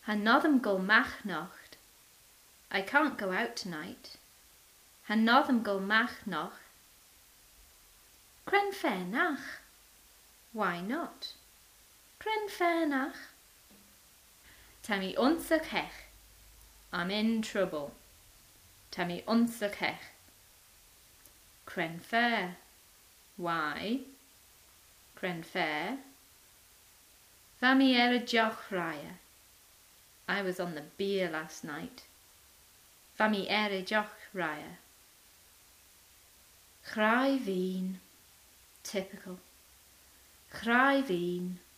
Hanoddam go machnocht. I can't go out tonight. Hanoddam go machnocht. Cren fenach. Why not? Cren fenach. Tammy unsa kech. I'm in trouble. Tammy unsa kech. Cren fair. Why? Cren fair. Fammy a joch raya. I was on the beer last night. Fammy a joch raya. Chrai veen. Typical. Chrai veen.